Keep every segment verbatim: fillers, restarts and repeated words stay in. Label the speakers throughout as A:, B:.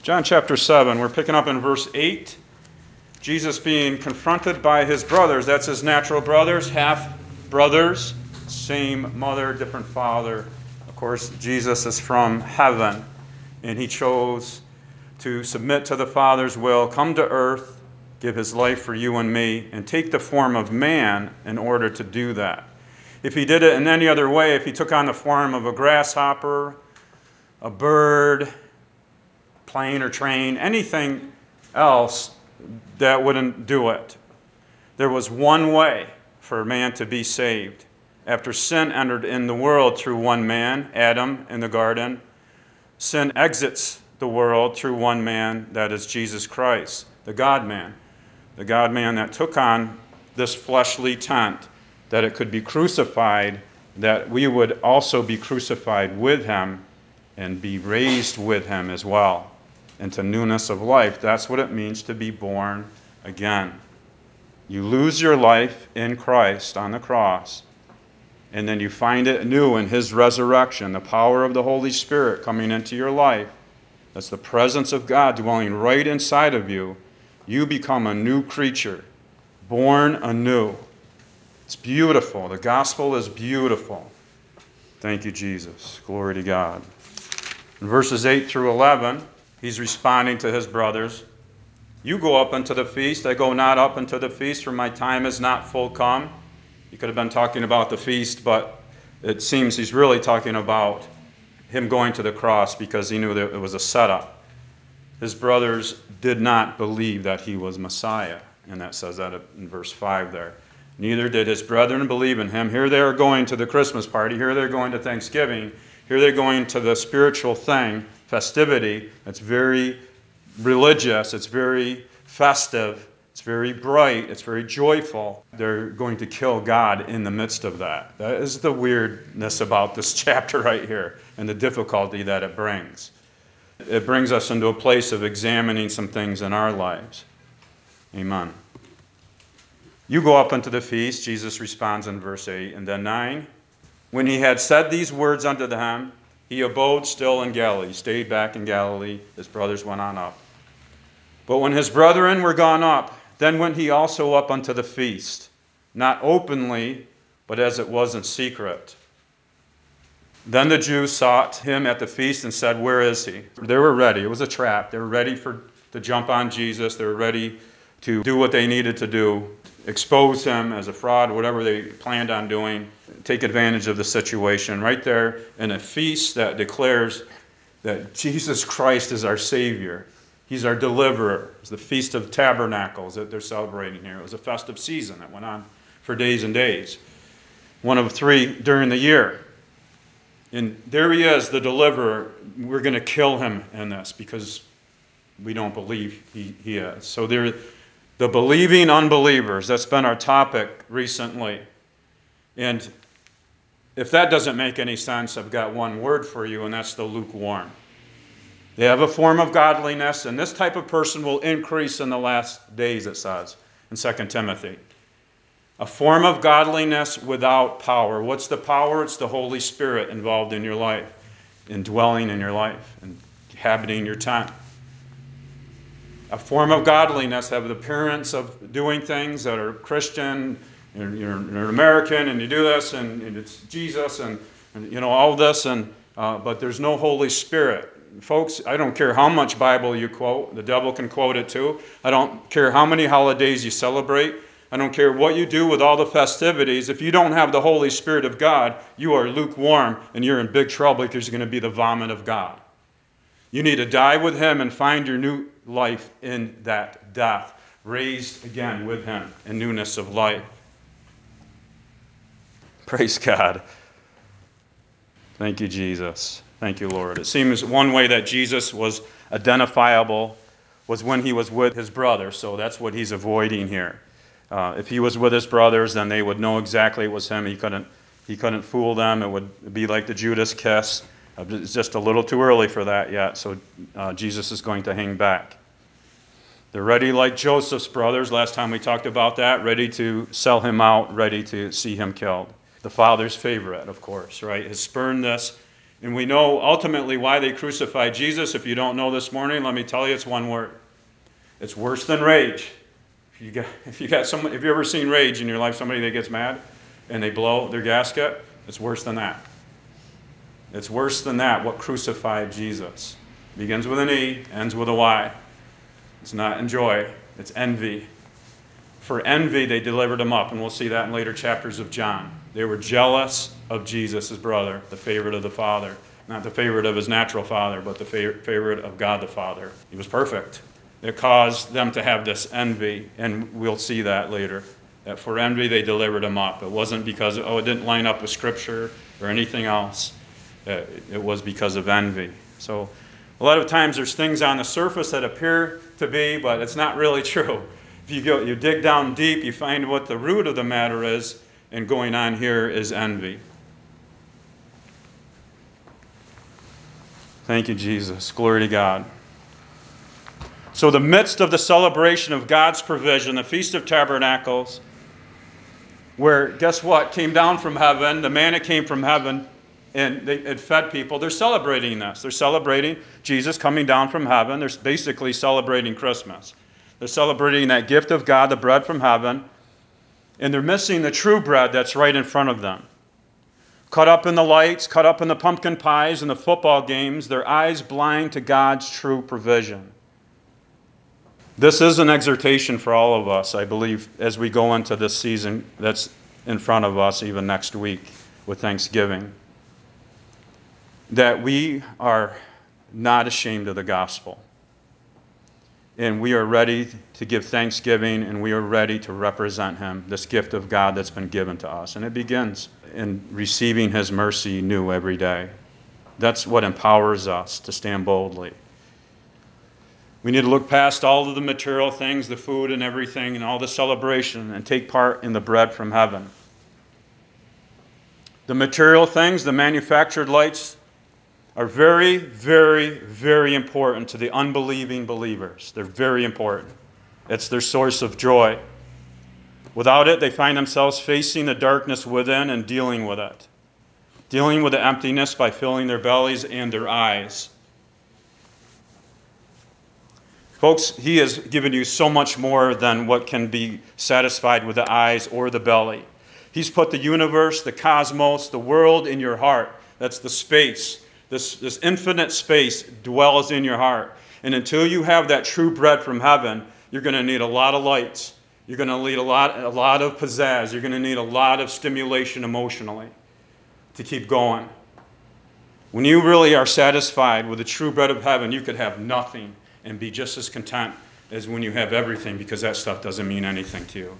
A: John chapter seven, we're picking up in verse eight. Jesus being confronted by his brothers. That's his natural brothers, half brothers, same mother, different father. Of course, Jesus is from heaven, and he chose to submit to the Father's will, come to earth, give his life for you and me, and take the form of man in order to do that. If he did it in any other way, if he took on the form of a grasshopper, a bird, plane or train, anything else, that wouldn't do it. There was one way for man to be saved. After sin entered in the world through one man, Adam, in the garden, sin exits the world through one man, that is Jesus Christ, the God-man. The God-man that took on this fleshly tent, that it could be crucified, that we would also be crucified with him and be raised with him as well into newness of life. That's what it means to be born again. You lose your life in Christ on the cross, and then you find it new in his resurrection, the power of the Holy Spirit coming into your life. That's the presence of God dwelling right inside of you. You become a new creature, born anew. It's beautiful. The gospel is beautiful. Thank you, Jesus. Glory to God. In verses eight through eleven, he's responding to his brothers. You go up unto the feast. I go not up unto the feast, for my time is not full come. He could have been talking about the feast, but it seems he's really talking about him going to the cross because he knew that it was a setup. His brothers did not believe that he was Messiah, and that says that in verse five there. Neither did his brethren believe in him. Here they are going to the Christmas party. Here they're going to Thanksgiving. Here they're going to the spiritual thing, festivity. It's very religious. It's very festive. It's very bright. It's very joyful. They're going to kill God in the midst of that. That is the weirdness about this chapter right here and the difficulty that it brings. It brings us into a place of examining some things in our lives. Amen. You go up unto the feast, Jesus responds in verse eight, and then nine. When he had said these words unto them, he abode still in Galilee, stayed back in Galilee. His brothers went on up. But when his brethren were gone up, then went he also up unto the feast, not openly, but as it was in secret. Then the Jews sought him at the feast and said, where is he? They were ready. It was a trap. They were ready for to jump on Jesus. They were ready to do what they needed to do, expose him as a fraud, whatever they planned on doing, take advantage of the situation. Right there in a feast that declares that Jesus Christ is our Savior. He's our deliverer. It's the Feast of Tabernacles that they're celebrating here. It was a festive season that went on for days and days. One of three during the year. And there he is, the deliverer. We're going to kill him in this because we don't believe he, he is. So they're the believing unbelievers. That's been our topic recently. And if that doesn't make any sense, I've got one word for you, and that's the lukewarm. They have a form of godliness, and this type of person will increase in the last days, it says in Second Timothy. A form of godliness without power. What's the power? It's the Holy Spirit involved in your life, indwelling in your life, and inhabiting your tent. A form of godliness have the appearance of doing things that are Christian. You're, you're, you're an American, and you do this, and, and it's Jesus, and, and you know all this, and uh, but there's no Holy Spirit. Folks, I don't care how much Bible you quote. The devil can quote it too. I don't care how many holidays you celebrate. I don't care what you do with all the festivities. If you don't have the Holy Spirit of God, you are lukewarm, and you're in big trouble because you're going to be the vomit of God. You need to die with him and find your new life in that death, raised again with him in newness of life. Praise God. Thank you, Jesus. Thank you, Lord. It seems one way that Jesus was identifiable was when he was with his brothers, so that's what he's avoiding here. Uh, if he was with his brothers, then they would know exactly it was him. He couldn't, he couldn't fool them. It would be like the Judas kiss. It's just a little too early for that yet, so uh, Jesus is going to hang back. They're ready like Joseph's brothers. Last time we talked about that, ready to sell him out, ready to see him killed. The father's favorite, of course, right, has spurned this. And we know ultimately why they crucified Jesus. If you don't know this morning, let me tell you, it's one word. It's worse than rage. If you got, if you got someone, if you ever seen rage in your life, somebody that gets mad and they blow their gasket, it's worse than that. It's worse than that. What crucified Jesus? Begins with an E, ends with a Y. It's not enjoy, it's envy. For envy, they delivered him up, and we'll see that in later chapters of John. They were jealous of Jesus, his brother, the favorite of the Father. Not the favorite of his natural father, but the favorite of God the Father. He was perfect. It caused them to have this envy, and we'll see that later. That for envy, they delivered him up. It wasn't because, oh, it didn't line up with Scripture or anything else. It was because of envy. So a lot of times there's things on the surface that appear to be, but it's not really true. If you go, you dig down deep, you find what the root of the matter is, and going on here is envy. Thank you, Jesus. Glory to God. So the midst of the celebration of God's provision, the Feast of Tabernacles, where, guess what, came down from heaven, the manna came from heaven, and they, it fed people. They're celebrating this. They're celebrating Jesus coming down from heaven. They're basically celebrating Christmas. They're celebrating that gift of God, the bread from heaven, and they're missing the true bread that's right in front of them. Caught up in the lights, caught up in the pumpkin pies and the football games, their eyes blind to God's true provision. This is an exhortation for all of us, I believe, as we go into this season that's in front of us, even next week with Thanksgiving, that we are not ashamed of the gospel. And we are ready to give thanksgiving, and we are ready to represent him, this gift of God that's been given to us. And it begins in receiving his mercy new every day. That's what empowers us to stand boldly. We need to look past all of the material things, the food and everything, and all the celebration, and take part in the bread from heaven. The material things, the manufactured lights, are very, very, very important to the unbelieving believers. They're very important. It's their source of joy. Without it, they find themselves facing the darkness within and dealing with it. Dealing with the emptiness by filling their bellies and their eyes. Folks, he has given you so much more than what can be satisfied with the eyes or the belly. He's put the universe, the cosmos, the world in your heart. That's the space. This, this infinite space dwells in your heart. And until you have that true bread from heaven, you're going to need a lot of lights. You're going to need a lot, a lot of pizzazz. You're going to need a lot of stimulation emotionally to keep going. When you really are satisfied with the true bread of heaven, you could have nothing and be just as content as when you have everything, because that stuff doesn't mean anything to you.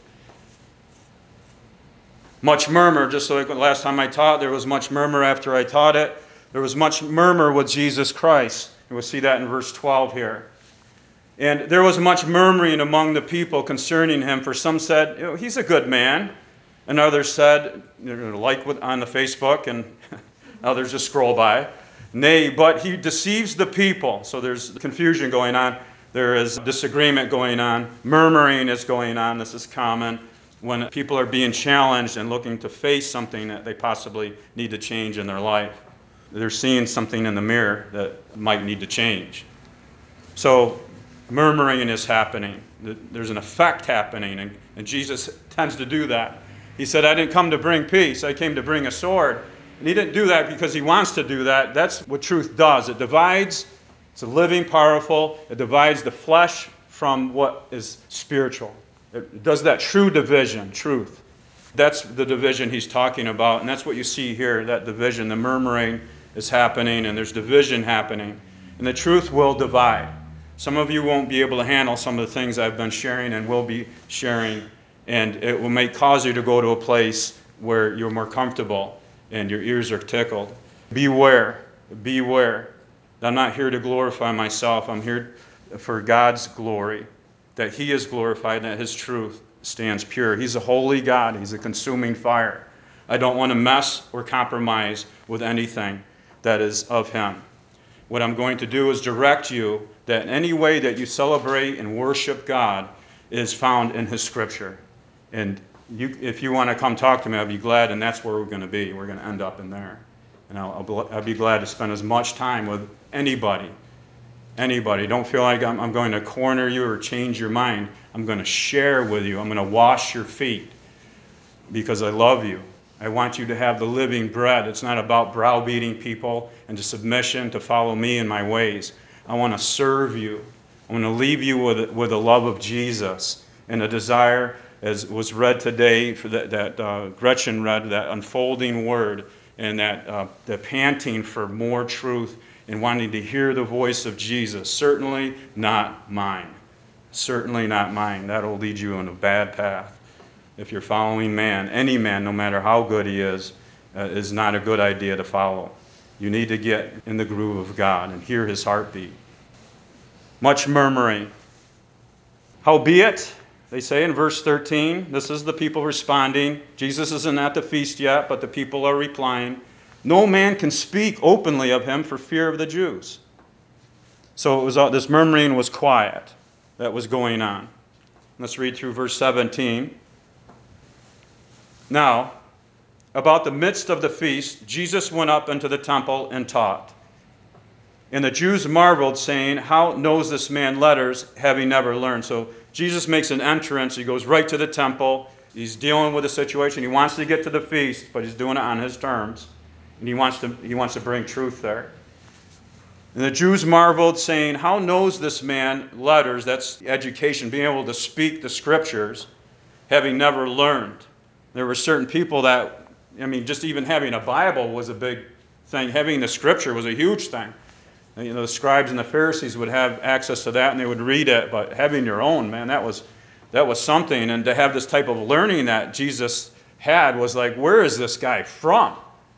A: Much murmur, just like the last time I taught, there was much murmur after I taught it. There was much murmur with Jesus Christ. And we'll see that in verse twelve here. And there was much murmuring among the people concerning him, for some said, you know, he's a good man. And others said, you know, like on the Facebook, and others just scroll by, nay, but he deceives the people. So there's confusion going on. There is disagreement going on. Murmuring is going on. This is common when people are being challenged and looking to face something that they possibly need to change in their life. They're seeing something in the mirror that might need to change. So murmuring is happening. There's an effect happening, and, and Jesus tends to do that. He said, I didn't come to bring peace. I came to bring a sword. And he didn't do that because he wants to do that. That's what truth does. It divides. It's a living, powerful. It divides the flesh from what is spiritual. It does that true division, truth. That's the division he's talking about, and that's what you see here, that division. The murmuring is happening, and there's division happening. And the truth will divide. Some of you won't be able to handle some of the things I've been sharing and will be sharing, and it will make cause you to go to a place where you're more comfortable and your ears are tickled. Beware, beware. I'm not here to glorify myself. I'm here for God's glory, that he is glorified and that his truth stands pure. He's a holy God. He's a consuming fire. I don't want to mess or compromise with anything that is of him. What I'm going to do is direct you that any way that you celebrate and worship God is found in his scripture. And you, if you want to come talk to me, I'll be glad, and that's where we're going to be. We're going to end up in there. And I'll, I'll, I'll be glad to spend as much time with anybody. Anybody. Don't feel like I'm, I'm going to corner you or change your mind. I'm going to share with you. I'm going to wash your feet because I love you. I want you to have the living bread. It's not about browbeating people and to submission to follow me in my ways. I want to serve you. I want to leave you with, with the love of Jesus and a desire, as was read today, for that, that uh, Gretchen read, that unfolding word and that uh, the panting for more truth and wanting to hear the voice of Jesus. Certainly not mine. Certainly not mine. That'll lead you on a bad path. If you're following man, any man, no matter how good he is, uh, is not a good idea to follow. You need to get in the groove of God and hear his heartbeat. Much murmuring. Howbeit, they say in verse thirteen, this is the people responding. Jesus isn't at the feast yet, but the people are replying. No man can speak openly of him for fear of the Jews. So it was uh, this murmuring was quiet that was going on. Let's read through verse seventeen. Now, about the midst of the feast, Jesus went up into the temple and taught. And the Jews marveled, saying, how knows this man letters, having never learned? So Jesus makes an entrance. He goes right to the temple. He's dealing with a situation. He wants to get to the feast, but he's doing it on his terms. And he wants to, he wants to bring truth there. And the Jews marveled, saying, how knows this man letters? That's education, being able to speak the scriptures, having never learned. There were certain people that, I mean, just even having a Bible was a big thing. Having the scripture was a huge thing. You know, the scribes and the Pharisees would have access to that and they would read it, but having your own, man, that was that was something. And to have this type of learning that Jesus had was like, where is this guy from?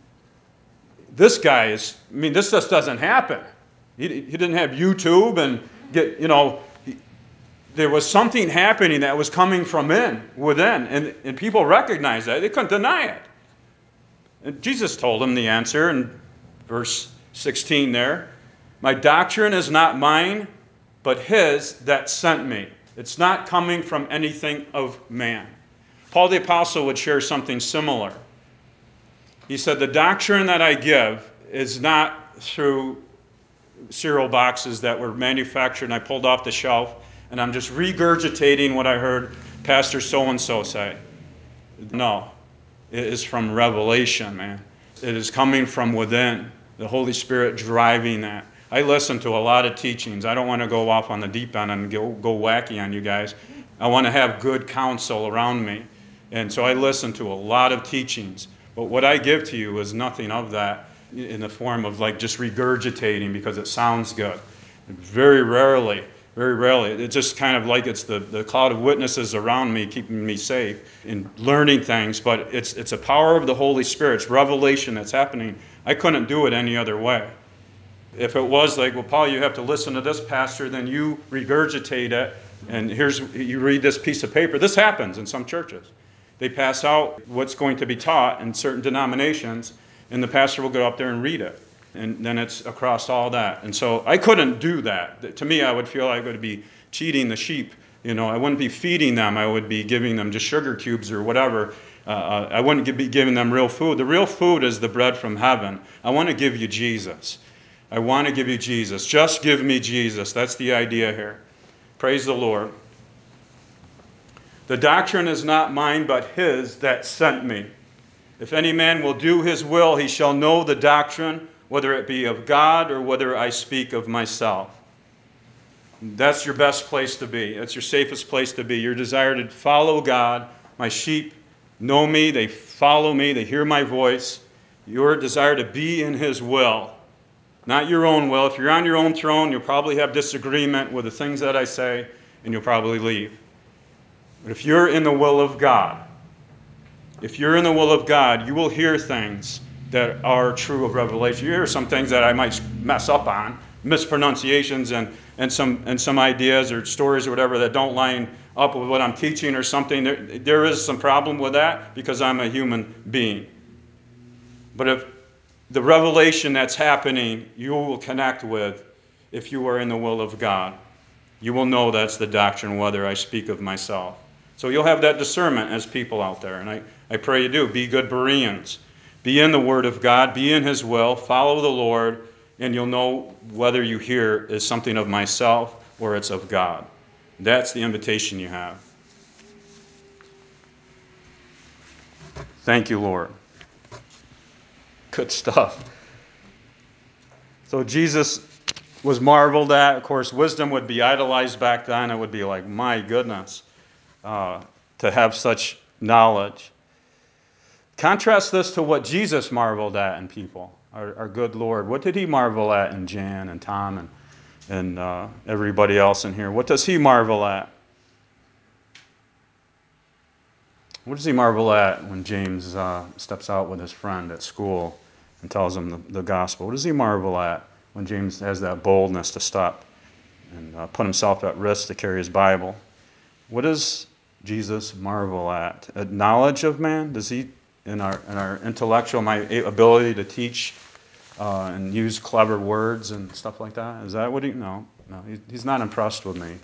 A: This guy is, I mean, this just doesn't happen. He, he didn't have YouTube and get, you know, there was something happening that was coming from in, within, and, and people recognized that. They couldn't deny it. And Jesus told them the answer in verse sixteen there. My doctrine is not mine, but his that sent me. It's not coming from anything of man. Paul the Apostle would share something similar. He said, the doctrine that I give is not through cereal boxes that were manufactured and I pulled off the shelf, and I'm just regurgitating what I heard Pastor so-and-so say. No, it is from revelation, man. It is coming from within, the Holy Spirit driving that. I listen to a lot of teachings. I don't want to go off on the deep end and go, go wacky on you guys. I want to have good counsel around me. And so I listen to a lot of teachings. But what I give to you is nothing of that in the form of like just regurgitating because it sounds good. Very rarely, very rarely. It's just kind of like it's the, the cloud of witnesses around me keeping me safe in learning things. But it's, it's a power of the Holy Spirit. It's revelation that's happening. I couldn't do it any other way. If it was like, well, Paul, you have to listen to this pastor, then you regurgitate it, and here's, you read this piece of paper. This happens in some churches. They pass out what's going to be taught in certain denominations, and the pastor will go up there and read it. And then it's across all that. And so I couldn't do that. To me, I would feel I would be cheating the sheep. You know, I wouldn't be feeding them. I would be giving them just sugar cubes or whatever. Uh, I wouldn't be giving them real food. The real food is the bread from heaven. I want to give you Jesus. I want to give you Jesus. Just give me Jesus. That's the idea here. Praise the Lord. The doctrine is not mine, but his that sent me. If any man will do his will, he shall know the doctrine, whether it be of God or whether I speak of myself. That's your best place to be. That's your safest place to be. Your desire to follow God. My sheep know me. They follow me. They hear my voice. Your desire to be in his will. Not your own will. If you're on your own throne, you'll probably have disagreement with the things that I say, and you'll probably leave. But if you're in the will of God, if you're in the will of God, you will hear things that are true of revelation. You hear some things that I might mess up on, mispronunciations and, and, some, and some ideas or stories or whatever that don't line up with what I'm teaching or something. There, there is some problem with that because I'm a human being. But if the revelation that's happening, you will connect with if you are in the will of God. You will know that's the doctrine, whether I speak of myself. So you'll have that discernment as people out there, and I, I pray you do. Be good Bereans. Be in the Word of God. Be in His will. Follow the Lord, and you'll know whether you hear is something of myself or it's of God. That's the invitation you have. Thank you, Lord. Good stuff. So Jesus was marveled at. Of course, wisdom would be idolized back then. It would be like, my goodness, uh, to have such knowledge. Contrast this to what Jesus marveled at in people, our, our good Lord. What did He marvel at in Jan and Tom and, and uh, everybody else in here? What does He marvel at? What does He marvel at when James uh, steps out with his friend at school and tells him the, the gospel? What does he marvel at when James has that boldness to stop and uh, put himself at risk to carry his Bible? What does Jesus marvel at? At knowledge of man? Does he, in our, in our intellectual my ability to teach uh, and use clever words and stuff like that? Is that what he, no, no, he, he's not impressed with me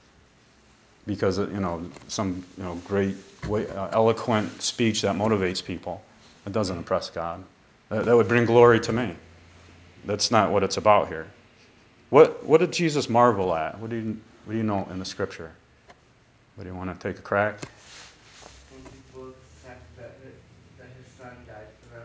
A: because of, you know, some, you know, great, way, uh, eloquent speech that motivates people. It doesn't impress God. That, that would bring glory to me. That's not what it's about here. What what did Jesus marvel at? What do you what do you know in the Scripture? What do you want to take a crack?
B: When people accept that, that His Son died for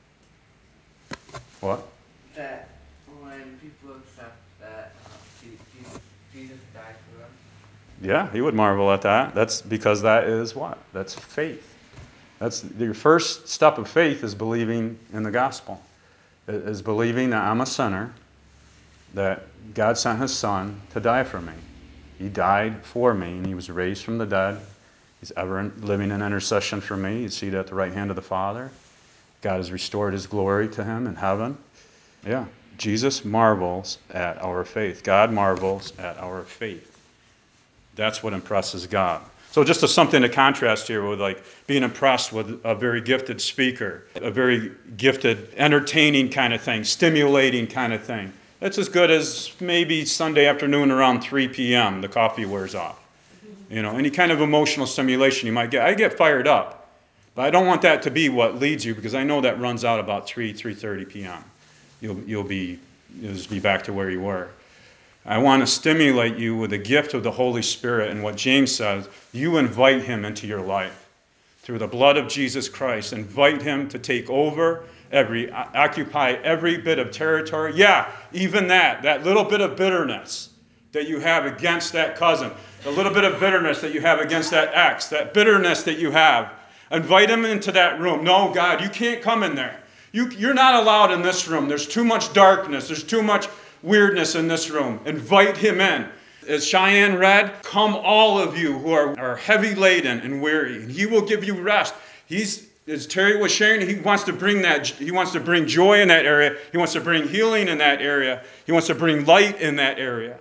B: them.
A: What?
B: That when people accept that um, Jesus, Jesus died for them.
A: Yeah, he would marvel at that. That's because that is what? That's faith. That's your first step of faith is believing in the gospel. Is believing that I'm a sinner, that God sent His Son to die for me. He died for me, and He was raised from the dead. He's ever living in intercession for me. He's seated at the right hand of the Father. God has restored His glory to Him in heaven. Yeah, Jesus marvels at our faith. God marvels at our faith. That's what impresses God. So just as something to contrast here with like being impressed with a very gifted speaker, a very gifted, entertaining kind of thing, stimulating kind of thing. That's as good as maybe Sunday afternoon around three p.m. the coffee wears off. You know, any kind of emotional stimulation you might get. I get fired up, but I don't want that to be what leads you because I know that runs out about three, three thirty p.m. You'll, you'll, be, you'll just be back to where you were. I want to stimulate you with the gift of the Holy Spirit. And what James says, you invite Him into your life. Through the blood of Jesus Christ, invite Him to take over, every occupy every bit of territory. Yeah, even that, that little bit of bitterness that you have against that cousin, the little bit of bitterness that you have against that ex, that bitterness that you have. Invite Him into that room. No, God, you can't come in there. You, you're not allowed in this room. There's too much darkness. There's too much weirdness in this room. Invite Him in. As Cheyenne read, come all of you who are, are heavy laden and weary, and He will give you rest. He's, as Terry was sharing, He wants to bring that, He wants to bring joy in that area. He wants to bring healing in that area. He wants to bring light in that area.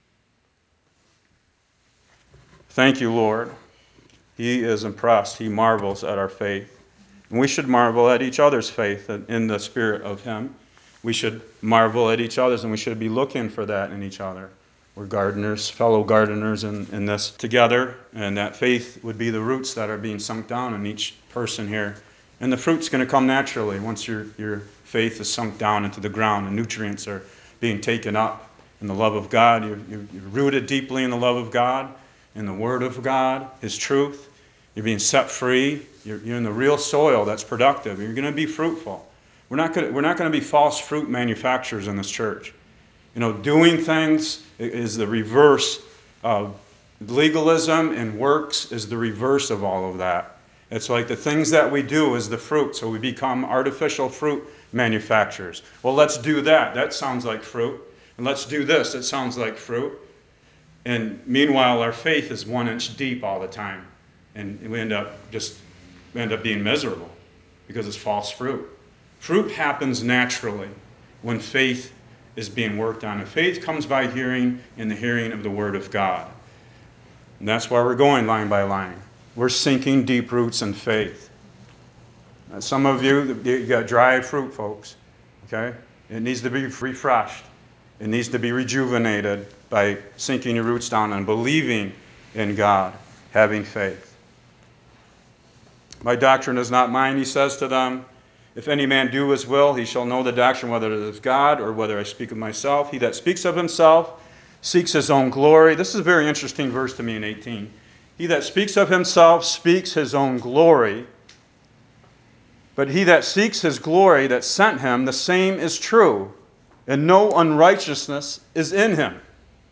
A: Thank you, Lord. He is impressed. He marvels at our faith. And we should marvel at each other's faith in the spirit of Him. We should marvel at each other's, and we should be looking for that in each other. We're gardeners, fellow gardeners in, in this together, and that faith would be the roots that are being sunk down in each person here. And the fruit's going to come naturally once your, your faith is sunk down into the ground. The nutrients are being taken up in the love of God. You're, you're, you're rooted deeply in the love of God, in the Word of God, His truth. You're being set free. You're, you're in the real soil that's productive. You're going to be fruitful. We're not going to, we're not going to be false fruit manufacturers in this church. You know, doing things is the reverse of legalism, and works is the reverse of all of that. It's like the things that we do is the fruit, so we become artificial fruit manufacturers. Well, let's do that. That sounds like fruit. And let's do this. It sounds like fruit. And meanwhile, our faith is one inch deep all the time. And we end up just we end up being miserable because it's false fruit. Fruit happens naturally when faith is being worked on. And faith comes by hearing, and the hearing of the Word of God. And that's why we're going line by line. We're sinking deep roots in faith. Now, some of you, you got dry fruit, folks. Okay? It needs to be refreshed. It needs to be rejuvenated by sinking your roots down and believing in God, having faith. My doctrine is not mine, he says to them. If any man do his will, he shall know the doctrine whether it is God or whether I speak of myself. He that speaks of himself seeks his own glory. This is a very interesting verse to me in eighteen. He that speaks of himself speaks his own glory. But he that seeks his glory that sent him, the same is true, and no unrighteousness is in him.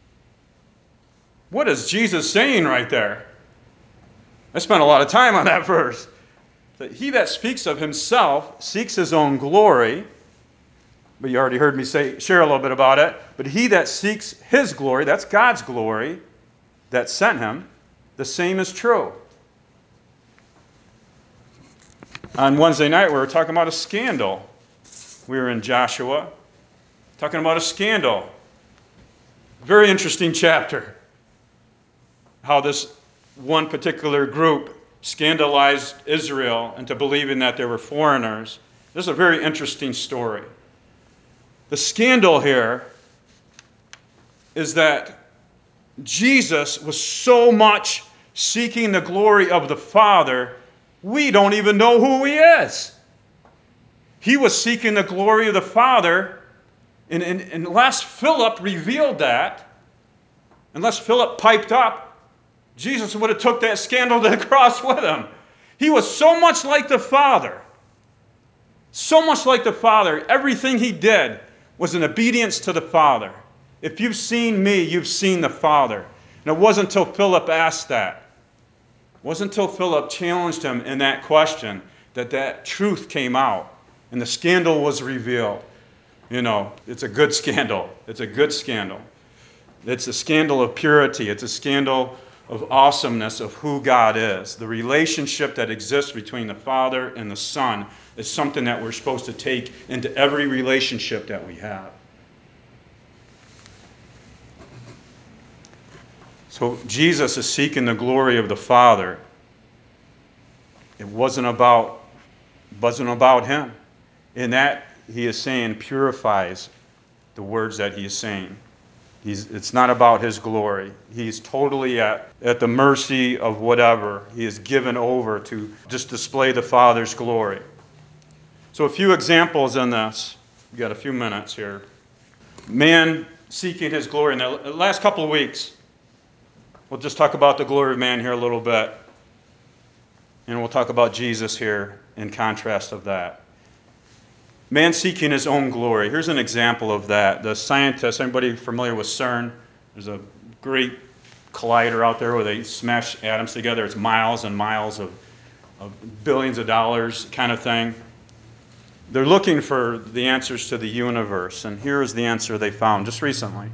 A: What is Jesus saying right there? I spent a lot of time on that verse. That he that speaks of himself seeks his own glory. But you already heard me say share a little bit about it. But he that seeks his glory, that's God's glory, that sent him, the same is true. On Wednesday night, we were talking about a scandal. We were in Joshua, talking about a scandal. Very interesting chapter. How this one particular group scandalized Israel into believing that they were foreigners. This is a very interesting story. The scandal here is that Jesus was so much seeking the glory of the Father, we don't even know who he is. He was seeking the glory of the Father, and, and, and unless Philip revealed that, unless Philip piped up, Jesus would have took that scandal to the cross with him. He was so much like the Father. So much like the Father. Everything he did was in obedience to the Father. If you've seen me, you've seen the Father. And it wasn't until Philip asked that, it wasn't until Philip challenged him in that question that that truth came out and the scandal was revealed. You know, it's a good scandal. It's a good scandal. It's a scandal of purity. It's a scandal of awesomeness of who God is. The relationship that exists between the Father and the Son is something that we're supposed to take into every relationship that we have. So Jesus is seeking the glory of the Father. It wasn't about, wasn't about him. In that, he is saying, purifies the words that he is saying. He's, it's not about his glory. He's totally at, at the mercy of whatever. He is given over to just display the Father's glory. So a few examples in this. We've got a few minutes here. Man seeking his glory. In the last couple of weeks, we'll just talk about the glory of man here a little bit. And we'll talk about Jesus here in contrast of that. Man seeking his own glory. Here's an example of that. The scientists, anybody familiar with CERN? There's a great collider out there where they smash atoms together. It's miles and miles of, of billions of dollars kind of thing. They're looking for the answers to the universe, and here's the answer they found just recently.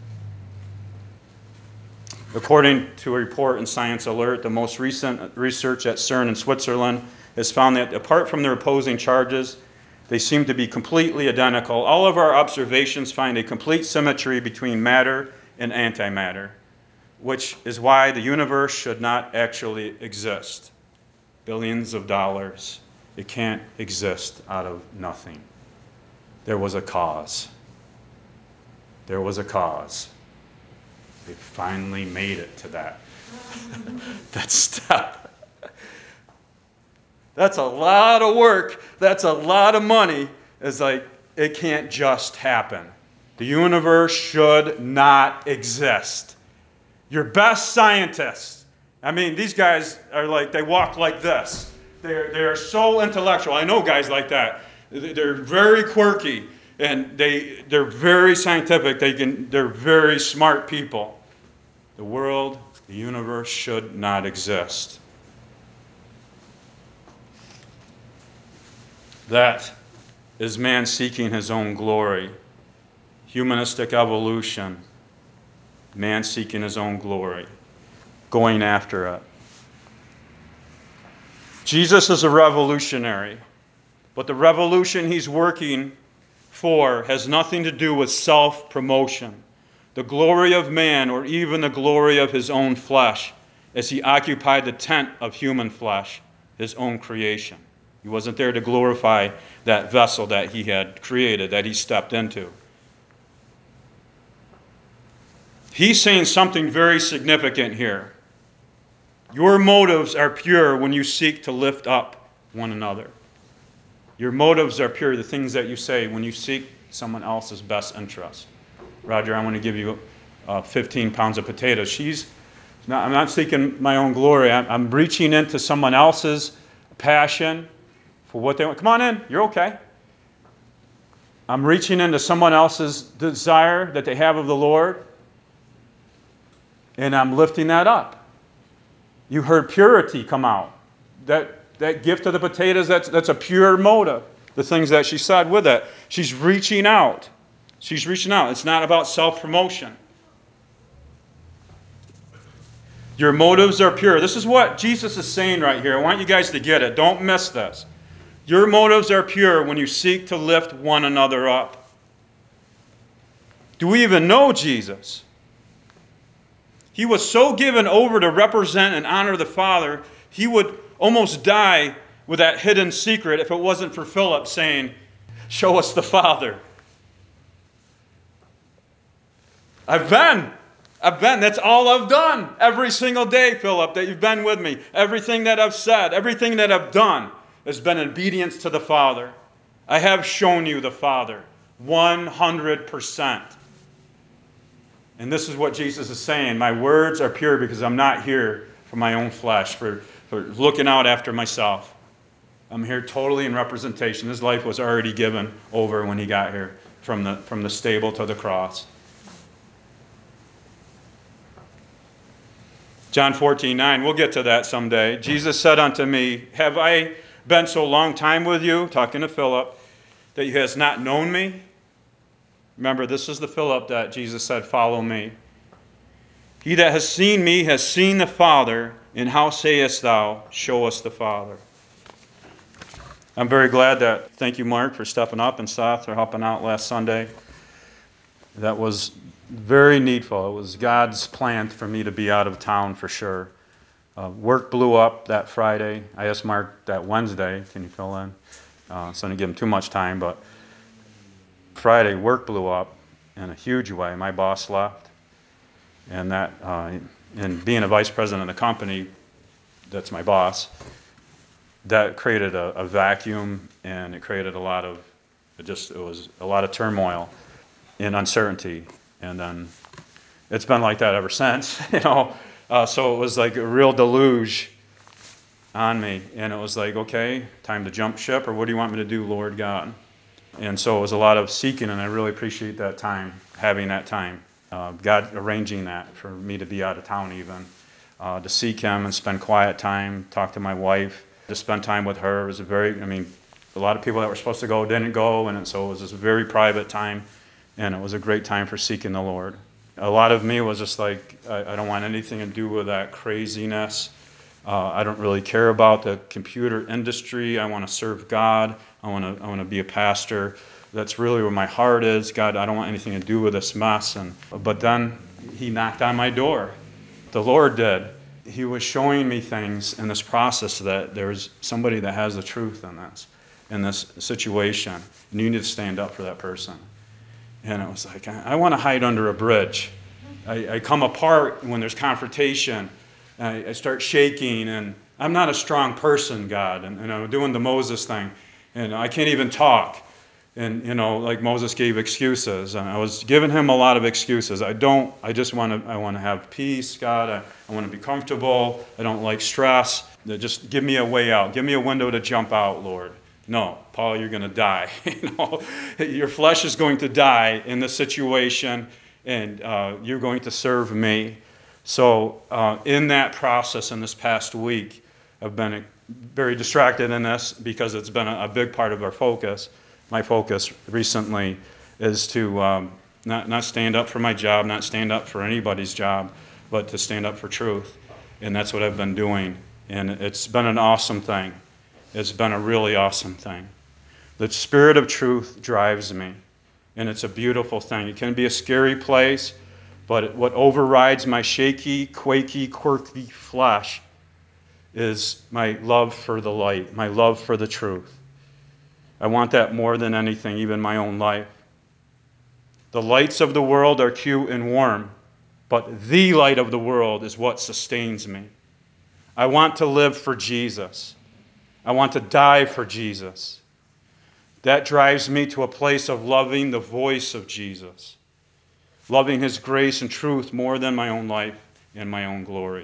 A: According to a report in Science Alert, the most recent research at CERN in Switzerland has found that apart from their opposing charges, they seem to be completely identical. All of our observations find a complete symmetry between matter and antimatter, which is why the universe should not actually exist. Billions of dollars. It can't exist out of nothing. There was a cause. There was a cause. They finally made it to that, that step. That's a lot of work. That's a lot of money. It's like, it can't just happen. The universe should not exist. Your best scientists, I mean, these guys are like, they walk like this. They're, they're so intellectual. I know guys like that. They're very quirky, and they, they're very scientific. They can, they're very smart people. The world, the universe should not exist. That is man seeking his own glory. Humanistic evolution. Man seeking his own glory. Going after it. Jesus is a revolutionary. But the revolution he's working for has nothing to do with self-promotion. The glory of man, or even the glory of his own flesh, as he occupied the tent of human flesh, his own creation. He wasn't there to glorify that vessel that he had created, that he stepped into. He's saying something very significant here. Your motives are pure when you seek to lift up one another. Your motives are pure, the things that you say when you seek someone else's best interest. Roger, I want to give you uh, fifteen pounds of potatoes. She's not, I'm not seeking my own glory. I'm, I'm reaching into someone else's passion for what they want. Come on in. You're okay. I'm reaching into someone else's desire that they have of the Lord, and I'm lifting that up. You heard purity come out. That that gift of the potatoes, that's, that's a pure motive. The things that she said with it. She's reaching out. She's reaching out. It's not about self-promotion. Your motives are pure. This is what Jesus is saying right here. I want you guys to get it. Don't miss this. Your motives are pure when you seek to lift one another up. Do we even know Jesus? He was so given over to represent and honor the Father, he would almost die with that hidden secret if it wasn't for Philip saying, "Show us the Father." I've been. I've been. That's all I've done every single day, Philip, that you've been with me. Everything that I've said, everything that I've done has been obedience to the Father. I have shown you the Father one hundred percent. And this is what Jesus is saying. My words are pure because I'm not here for my own flesh, for, for looking out after myself. I'm here totally in representation. His life was already given over when he got here, from the, from the stable to the cross. John fourteen nine, we'll get to that someday. Jesus said unto me, "Have I been so long time with you," talking to Philip, "that you has not known me?" Remember, this is the Philip that Jesus said, "Follow me." "He that has seen me has seen the Father, and how sayest thou, show us the Father?" I'm very glad that, thank you, Mark, for stepping up, and Seth for helping out last Sunday. That was very needful. It was God's plan for me to be out of town for sure. Uh, work blew up that Friday. I asked Mark that Wednesday, can you fill in? Uh, so I didn't give him too much time, but Friday work blew up in a huge way. My boss left, and that, uh, and being a vice president of the company, that's my boss, that created a, a vacuum, and it created a lot of, it just, it was a lot of turmoil and uncertainty. And then it's been like that ever since, you know. Uh, so it was like a real deluge on me. And it was like, okay, time to jump ship, or what do you want me to do, Lord God? And so it was a lot of seeking, and I really appreciate that time, having that time. Uh, God arranging that for me to be out of town even, uh, to seek him and spend quiet time, talk to my wife, to spend time with her. It was a very, I mean, a lot of people that were supposed to go didn't go, and so it was this very private time. And it was a great time for seeking the Lord. A lot of me was just like, I, I don't want anything to do with that craziness. Uh, I don't really care about the computer industry. I want to serve God. I want to I want to be a pastor. That's really where my heart is. God, I don't want anything to do with this mess. And but then he knocked on my door. The Lord did. He was showing me things in this process that there's somebody that has the truth in this, in this situation. And you need to stand up for that person. And it was like, I, I want to hide under a bridge. I, I come apart when there's confrontation. I, I start shaking, and I'm not a strong person, God. And, and I'm doing the Moses thing, and I can't even talk. And, you know, like Moses gave excuses, and I was giving him a lot of excuses. I don't, I just want to, I want to have peace, God. I, I want to be comfortable. I don't like stress. Just give me a way out. Give me a window to jump out, Lord. No, Paul, you're going to die. you know, your flesh is going to die in this situation, and uh, you're going to serve me. So uh, in that process, in this past week, I've been very distracted in this because it's been a, a big part of our focus. My focus recently is to um, not, not stand up for my job, not stand up for anybody's job, but to stand up for truth. And that's what I've been doing. And it's been an awesome thing. It's been a really awesome thing. The Spirit of truth drives me, and it's a beautiful thing. It can be a scary place, but what overrides my shaky, quaky, quirky flesh is my love for the light, my love for the truth. I want that more than anything, even my own life. The lights of the world are cute and warm, but the light of the world is what sustains me. I want to live for Jesus. I want to die for Jesus. That drives me to a place of loving the voice of Jesus, loving his grace and truth more than my own life and my own glory.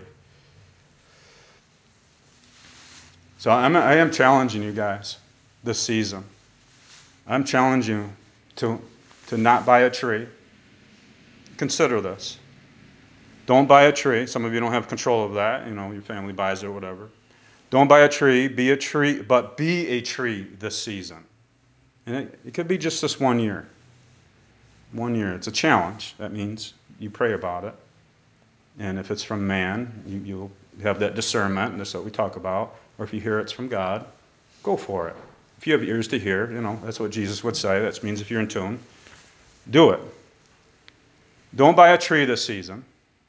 A: So I'm, I am challenging you guys this season. I'm challenging you to, to not buy a tree. Consider this. Don't buy a tree. Some of you don't have control of that. You know, your family buys it or whatever. Don't buy a tree. Be a tree, but be a tree this season. And it, it could be just this one year. One year. It's a challenge. That means you pray about it. And if it's from man, you, you'll have that discernment, and that's what we talk about. Or if you hear it's from God, go for it. If you have ears to hear, you know, that's what Jesus would say. That means if you're in tune, do it. Don't buy a tree this season,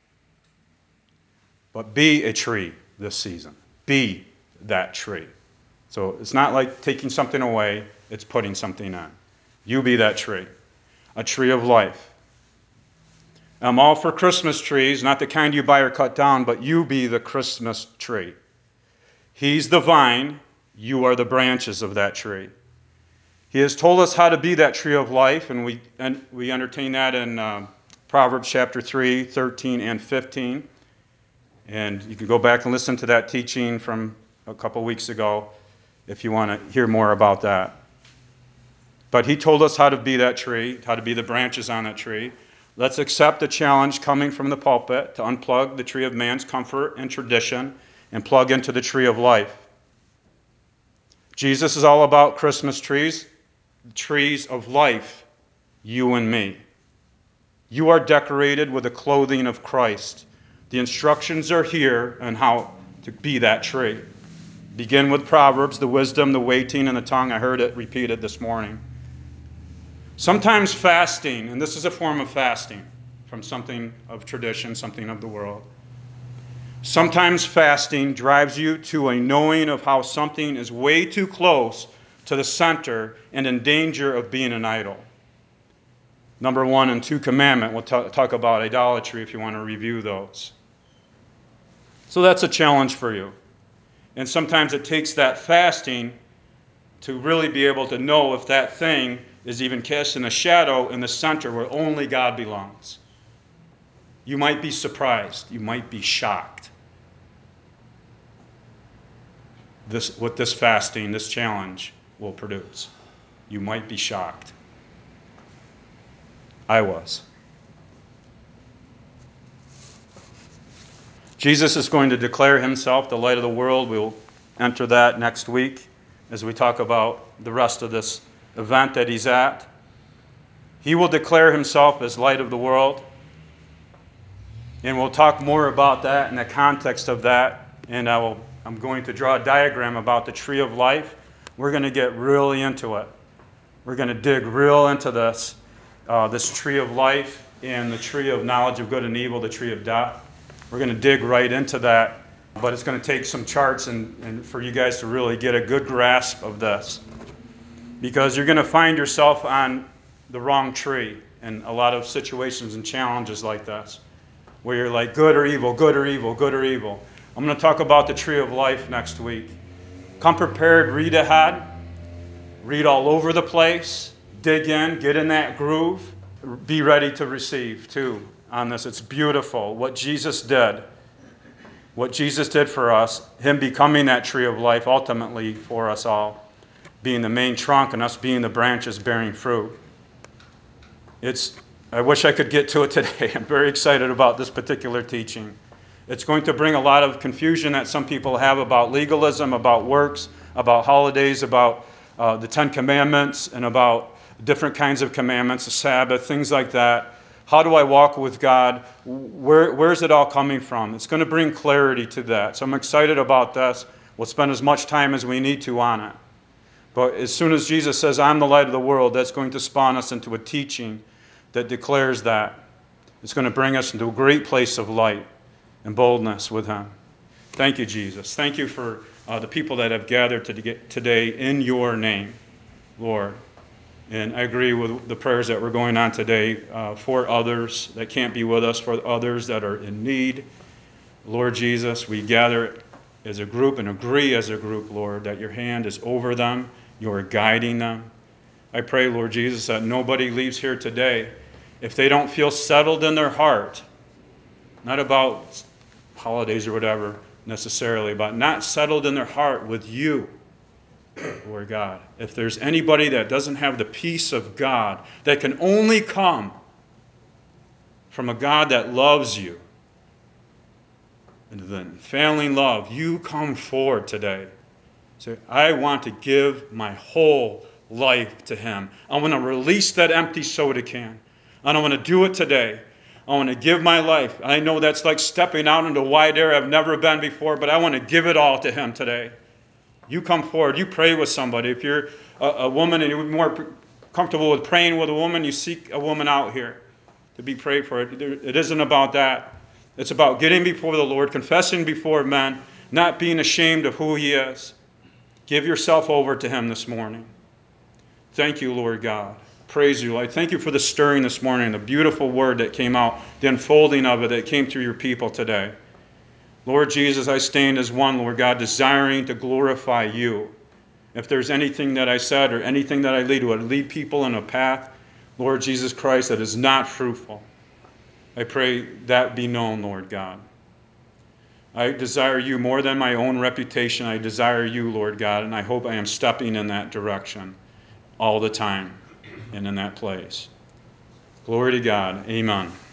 A: but be a tree this season. Be that tree. So it's not like taking something away, it's putting something on. You be that tree, a tree of life. I'm all for Christmas trees, not the kind you buy or cut down, but you be the Christmas tree. He's the vine, you are the branches of that tree. He has told us how to be that tree of life, and we, and we entertain that in uh, Proverbs chapter three, thirteen, and fifteen. And you can go back and listen to that teaching from a couple weeks ago if you want to hear more about that. But he told us how to be that tree, how to be the branches on that tree. Let's accept the challenge coming from the pulpit to unplug the tree of man's comfort and tradition and plug into the tree of life. Jesus is all about Christmas trees, trees of life, you and me. You are decorated with the clothing of Christ. The instructions are here on how to be that tree. Begin with Proverbs, the wisdom, the waiting, and the tongue. I heard it repeated this morning. Sometimes fasting, and this is a form of fasting from something of tradition, something of the world. Sometimes fasting drives you to a knowing of how something is way too close to the center and in danger of being an idol. Number one and two commandment, we'll t- talk about idolatry if you want to review those. So that's a challenge for you. And sometimes it takes that fasting to really be able to know if that thing is even cast in a shadow in the center where only God belongs. You might be surprised. You might be shocked. This, what this fasting, this challenge will produce. You might be shocked. I was. Jesus is going to declare himself the light of the world. We'll enter that next week as we talk about the rest of this event that he's at. He will declare himself as light of the world. And we'll talk more about that in the context of that. And I will, I'm going to draw a diagram about the tree of life. We're going to get really into it. We're going to dig real into this, uh, this tree of life and the tree of knowledge of good and evil, the tree of death. We're going to dig right into that. But it's going to take some charts and, and for you guys to really get a good grasp of this. Because you're going to find yourself on the wrong tree in a lot of situations and challenges like this, where you're like, good or evil, good or evil, good or evil. I'm going to talk about the tree of life next week. Come prepared, read ahead, read all over the place, dig in, get in that groove, be ready to receive too on this. It's beautiful what Jesus did, what Jesus did for us, him becoming that tree of life ultimately for us all, being the main trunk and us being the branches bearing fruit. It's, I wish I could get to it today. I'm very excited about this particular teaching. It's going to bring a lot of confusion that some people have about legalism, about works, about holidays, about uh, the Ten Commandments, and about different kinds of commandments, the Sabbath, things like that. How do I walk with God? Where, where's it all coming from? It's going to bring clarity to that. So I'm excited about this. We'll spend as much time as we need to on it. But as soon as Jesus says, I'm the light of the world, that's going to spawn us into a teaching that declares that. It's going to bring us into a great place of light and boldness with him. Thank you, Jesus. Thank you for uh, the people that have gathered to get today in your name, Lord. And I agree with the prayers that were going on today uh, for others that can't be with us, for others that are in need. Lord Jesus, we gather as a group and agree as a group, Lord, that your hand is over them, you are guiding them, I pray, Lord Jesus, that nobody leaves here today if they don't feel settled in their heart, not about holidays or whatever necessarily, but not settled in their heart with you, Lord God. If there's anybody that doesn't have the peace of God that can only come from a God that loves you, and then failing love, you come forward today. Say, I want to give my whole life to him. I want to release that empty soda can. And I want to do it today. I want to give my life. I know that's like stepping out into wide air I've never been before, but I want to give it all to him today. You come forward. You pray with somebody. If you're a, a woman and you're more comfortable with praying with a woman, you seek a woman out here to be prayed for. It, it isn't about that. It's about getting before the Lord, confessing before men, not being ashamed of who he is. Give yourself over to him this morning. Thank you, Lord God. Praise you. I thank you for the stirring this morning, the beautiful word that came out, the unfolding of it that came through your people today. Lord Jesus, I stand as one, Lord God, desiring to glorify you. If there's anything that I said or anything that I lead would lead people in a path, Lord Jesus Christ, that is not fruitful, I pray that be known, Lord God. I desire you more than my own reputation. I desire you, Lord God, and I hope I am stepping in that direction all the time and in that place. Glory to God. Amen.